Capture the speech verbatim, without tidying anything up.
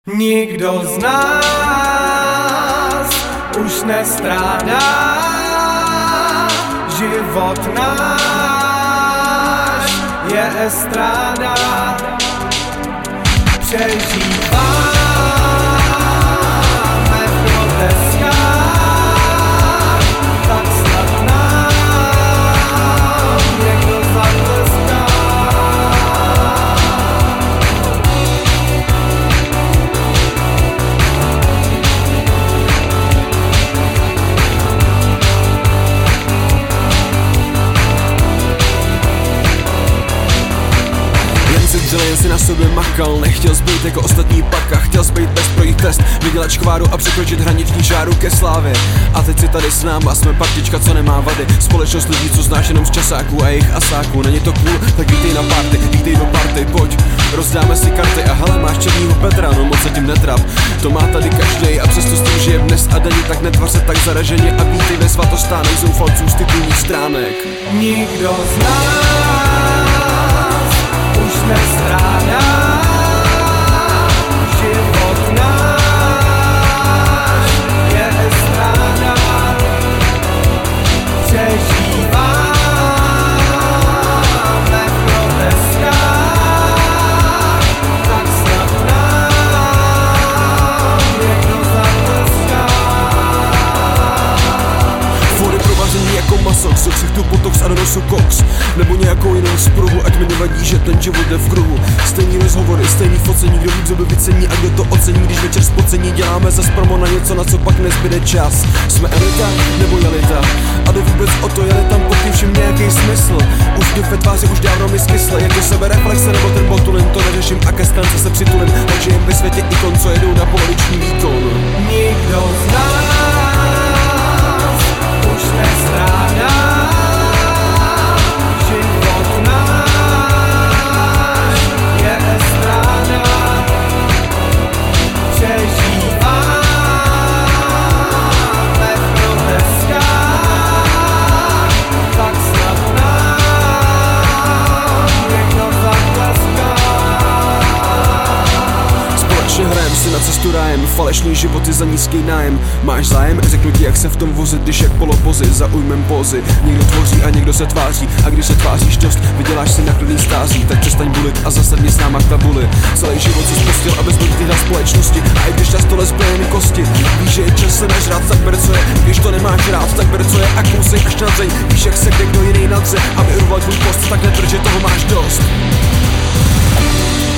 Nikdo z nás už nestrádá, život náš je estráda, přežíváme v groteskách, tak snad nám někdo zatleská. Jen si na sobě makal, nechtěl zbýt jako ostatní paka. Chtěl zbýt bez projít test, vydělat škváru a překročit hraniční žáru ke slávě. A teď si tady s náma, jsme partička, co nemá vady. Společnost lidí, co znáš jenom z časáků a jejich asáků. Není to cool, tak vítej na party, vítej do party, pojď. Rozdáme si karty a hele, máš černýho Petra, no moc se tím netrap. To má tady každej a přesto s tím žije dnes a denně, tak netvař se tak zaraženě a vítej ve svatostánek zoufalců z titulních stránek. Nikdo z nás už nestrádá, život náš je estráda, přežíváme v groteskách, tak snad nám někdo zatleská. Fody provaření jako maso, co ksichtu botox a do nosu koks. Nebo nějakou jinou spruhu, ať mi nevadí, že ten život jde v kruhu. Stejný rozhovory, stejný focení, kdo víc kdo vycení a kdo to ocení. Když večer spocení děláme zas promo na něco, na co pak nezbyde čas. Jsme elita nebo jelita? A jde vůbec o to, jeli tam pokým všem nějaký smysl. Už mě ve tváři už dávno mi skysle, jako sebereflexe nebo ten botulin, to neřeším a ke stance se přitulím. Takže jen ve světě ikon, co jedou na poloviční výkon. Nikdo z nás už nestrádá, život náš je estráda, přežíváme v groteskách, tak snad nám někdo zatleská. Společně hrajem si na cestu rájem, falešný životy za nízký nájem. Máš zájem? Řeknu ti, jak se v tom vozit, když jak polopozy zaujmem pózy. Někdo tvoří a někdo se tváří, a když se tváříš dost, vyděláš si na klidný stází. Tak přestaň bulit a zasadni s náma k tabuli. Celý život si spustil a bez ty na společnosti, a i když na stole zbyly jen kosti. Víš, že je čas se nažrát, tak ber co je, když to nemáš rád, tak ber co je a kousej až nadřej. Víš, jak se kde kdo jiný nadře, aby urval tvůj post, tak netvrď, že toho máš dost.